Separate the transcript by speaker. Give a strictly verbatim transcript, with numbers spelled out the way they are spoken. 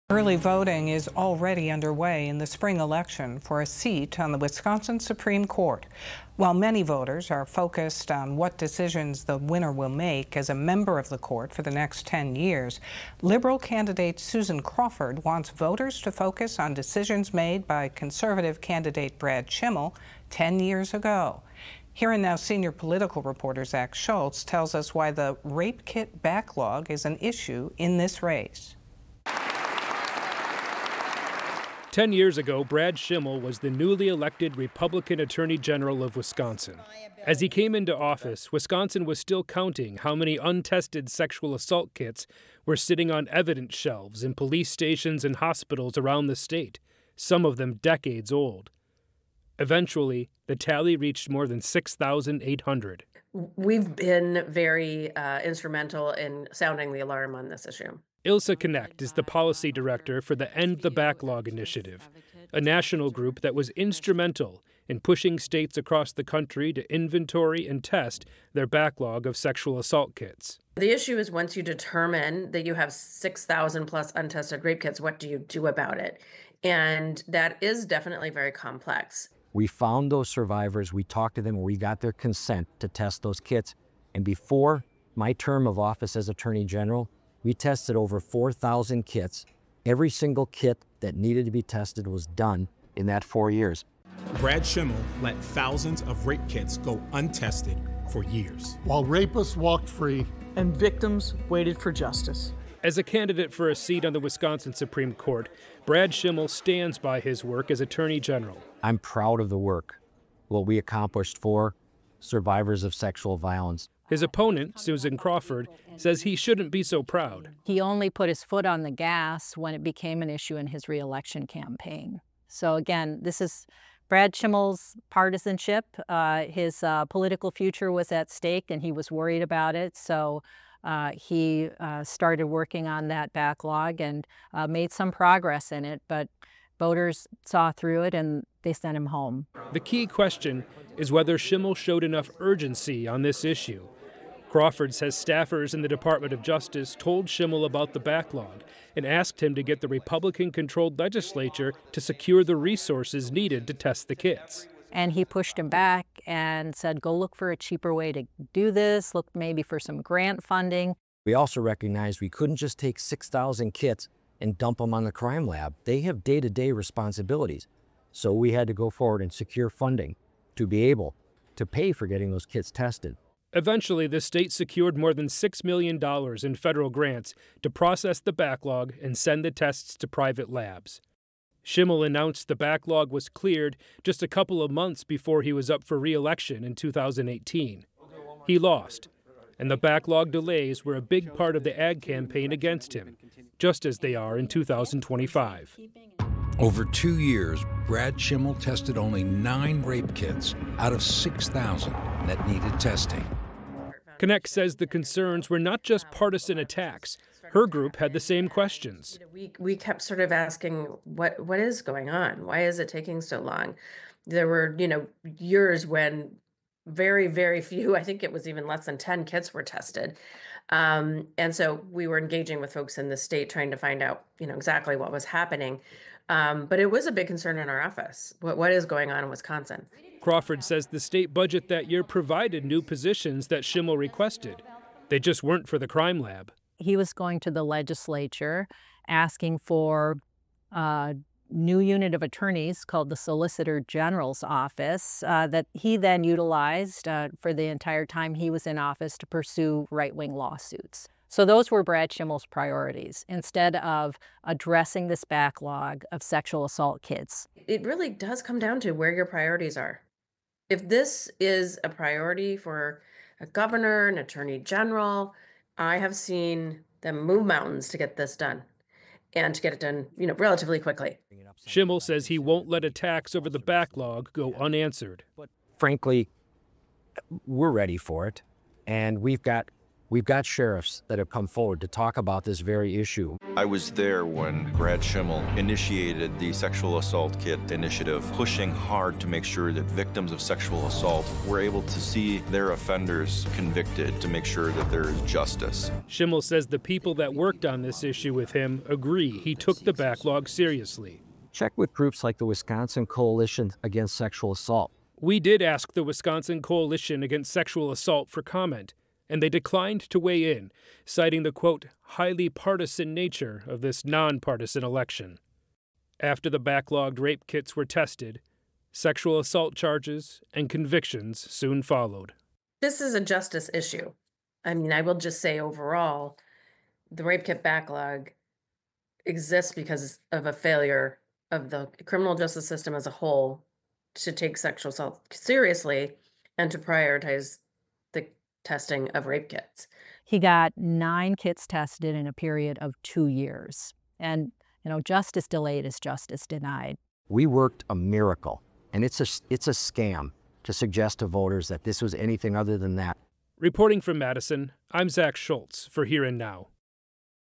Speaker 1: Early voting is already underway in the spring election for a seat on the Wisconsin Supreme Court. While many voters are focused on what decisions the winner will make as a member of the court for the next ten years, Liberal candidate Susan Crawford wants voters to focus on decisions made by conservative candidate Brad Schimel ten years ago. Here and Now senior political reporter Zach Schultz tells us why the rape kit backlog is an issue in this race.
Speaker 2: Ten years ago, Brad Schimel was the newly elected Republican Attorney General of Wisconsin. As he came into office, Wisconsin was still counting how many untested sexual assault kits were sitting on evidence shelves in police stations and hospitals around the state, some of them decades old. Eventually, the tally reached more than six thousand eight hundred.
Speaker 3: We've been very uh, instrumental in sounding the alarm on this issue.
Speaker 2: Ilsa Connect is the policy director for the End the Backlog initiative, a national group that was instrumental in pushing states across the country to inventory and test their backlog of sexual assault kits.
Speaker 3: The issue is once you determine that you have six thousand plus untested rape kits, what do you do about it? And that is definitely very complex.
Speaker 4: We found those survivors, we talked to them, and we got their consent to test those kits. And before my term of office as Attorney General, we tested over four thousand kits. Every single kit that needed to be tested was done in that four years.
Speaker 5: Brad Schimel let thousands of rape kits go untested for years,
Speaker 6: while rapists walked free
Speaker 7: and victims waited for justice.
Speaker 2: As a candidate for a seat on the Wisconsin Supreme Court, Brad Schimel stands by his work as Attorney General.
Speaker 4: I'm proud of the work, what we accomplished for survivors of sexual violence.
Speaker 2: His opponent, Susan Crawford, says he shouldn't be so proud.
Speaker 8: He only put his foot on the gas when it became an issue in his reelection campaign. So again, this is Brad Schimel's partisanship. Uh, his uh, political future was at stake, and he was worried about it. So uh, he uh, started working on that backlog and uh, made some progress in it. But voters saw through it, and they sent him home.
Speaker 2: The key question is whether Schimel showed enough urgency on this issue. Crawford says staffers in the Department of Justice told Schimel about the backlog and asked him to get the Republican-controlled legislature to secure the resources needed to test the kits.
Speaker 8: And he pushed him back and said, go look for a cheaper way to do this, look maybe for some grant funding.
Speaker 4: We also recognized we couldn't just take six thousand kits and dump them on the crime lab. They have day-to-day responsibilities. So we had to go forward and secure funding to be able to pay for getting those kits tested.
Speaker 2: Eventually, the state secured more than six million dollars in federal grants to process the backlog and send the tests to private labs. Schimel announced the backlog was cleared just a couple of months before he was up for re-election in two thousand eighteen. He lost, and the backlog delays were a big part of the ad campaign against him, just as they are in two thousand twenty-five.
Speaker 9: Over two years, Brad Schimel tested only nine rape kits out of six thousand that needed testing.
Speaker 2: Connect says the concerns were not just partisan attacks. Her group had the same questions.
Speaker 3: We we kept sort of asking, what what is going on? Why is it taking so long? There were, you know, years when very, very few, I think it was even less than ten kits were tested. Um, and so we were engaging with folks in the state trying to find out, you know, exactly what was happening. Um, but it was a big concern in our office. What, what is going on in Wisconsin?
Speaker 2: Crawford says the state budget that year provided new positions that Schimel requested. They just weren't for the crime lab.
Speaker 8: He was going to the legislature asking for a new unit of attorneys called the Solicitor General's Office uh, that he then utilized uh, for the entire time he was in office to pursue right-wing lawsuits. So those were Brad Schimel's priorities, instead of addressing this backlog of sexual assault kits.
Speaker 3: It really does come down to where your priorities are. If this is a priority for a governor, an attorney general, I have seen them move mountains to get this done and to get it done, you know, relatively quickly.
Speaker 2: Schimel says he won't let attacks over the backlog go unanswered.
Speaker 4: Frankly, we're ready for it, and we've got We've got sheriffs that have come forward to talk about this very issue.
Speaker 10: I was there when Brad Schimmel initiated the Sexual Assault Kit initiative, pushing hard to make sure that victims of sexual assault were able to see their offenders convicted, to make sure that there is justice.
Speaker 2: Schimmel says the people that worked on this issue with him agree he took the backlog seriously.
Speaker 4: Check with groups like the Wisconsin Coalition Against Sexual Assault.
Speaker 2: We did ask the Wisconsin Coalition Against Sexual Assault for comment, and they declined to weigh in, citing the, quote, highly partisan nature of this nonpartisan election. After the backlogged rape kits were tested, sexual assault charges and convictions soon followed.
Speaker 3: This is a justice issue. I mean, I will just say overall, the rape kit backlog exists because of a failure of the criminal justice system as a whole to take sexual assault seriously and to prioritize the testing of rape kits.
Speaker 8: He got nine kits tested in a period of two years. And, you know, justice delayed is justice denied.
Speaker 4: We worked a miracle, and it's a, it's a scam to suggest to voters that this was anything other than that.
Speaker 2: Reporting from Madison, I'm Zach Schultz for Here and Now.